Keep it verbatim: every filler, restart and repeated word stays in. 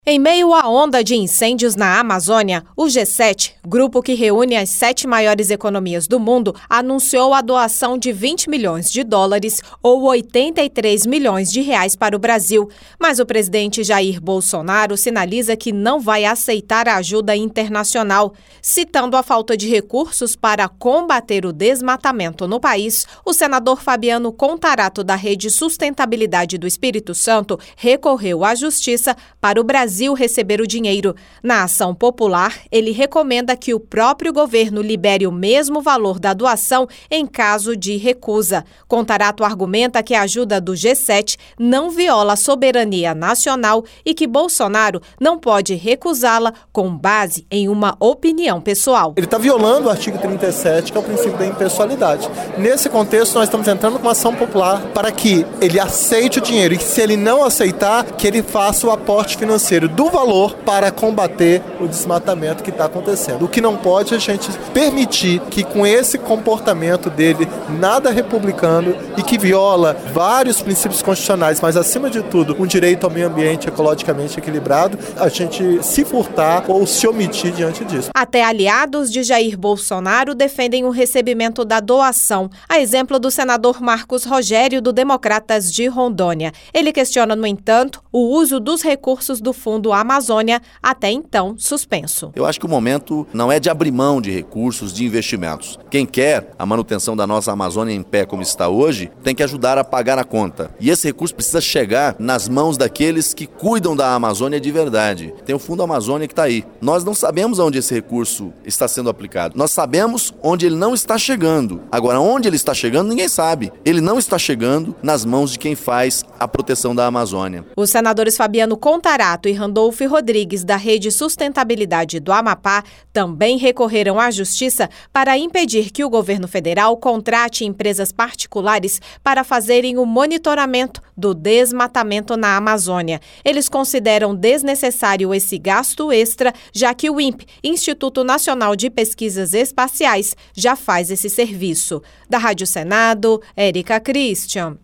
Em meio à onda de incêndios na Amazônia, o G sete, grupo que reúne as sete maiores economias do mundo, anunciou a doação de vinte milhões de dólares ou oitenta e três milhões de reais para o Brasil. Mas o presidente Jair Bolsonaro sinaliza que não vai aceitar a ajuda internacional. Citando a falta de recursos para combater o desmatamento no país, o senador Fabiano Contarato, da Rede Sustentabilidade do Espírito Santo, recorreu à Justiça para o Brasil Brasil receber o dinheiro. Na ação popular, ele recomenda que o próprio governo libere o mesmo valor da doação em caso de recusa. Contarato argumenta que a ajuda do G sete não viola a soberania nacional e que Bolsonaro não pode recusá-la com base em uma opinião pessoal. Ele está violando o artigo trinta e sete, que é o princípio da impessoalidade. Nesse contexto, nós estamos entrando com uma ação popular para que ele aceite o dinheiro e, se ele não aceitar, que ele faça o aporte financeiro do valor para combater o desmatamento que está acontecendo. O que não pode é a gente permitir que, com esse comportamento dele nada republicano e que viola vários princípios constitucionais, mas acima de tudo um direito ao meio ambiente ecologicamente equilibrado, a gente se furtar ou se omitir diante disso. Até aliados de Jair Bolsonaro defendem o recebimento da doação, a exemplo do senador Marcos Rogério, do Democratas de Rondônia. Ele questiona, no entanto, o uso dos recursos do Fundo Amazônia, até então suspenso. Eu acho que o momento não é de abrir mão de recursos, de investimentos. Quem quer a manutenção da nossa Amazônia em pé como está hoje, tem que ajudar a pagar a conta. E esse recurso precisa chegar nas mãos daqueles que cuidam da Amazônia de verdade. Tem o Fundo Amazônia que está aí. Nós não sabemos onde esse recurso está sendo aplicado. Nós sabemos onde ele não está chegando. Agora, onde ele está chegando, ninguém sabe. Ele não está chegando nas mãos de quem faz a proteção da Amazônia. Os senadores Fabiano Contarato e Randolfo Rodrigues, da Rede Sustentabilidade do Amapá, também recorreram à Justiça para impedir que o governo federal contrate empresas particulares para fazerem o monitoramento do desmatamento na Amazônia. Eles consideram desnecessário esse gasto extra, já que o INPE, Instituto Nacional de Pesquisas Espaciais, já faz esse serviço. Da Rádio Senado, Érica Christian.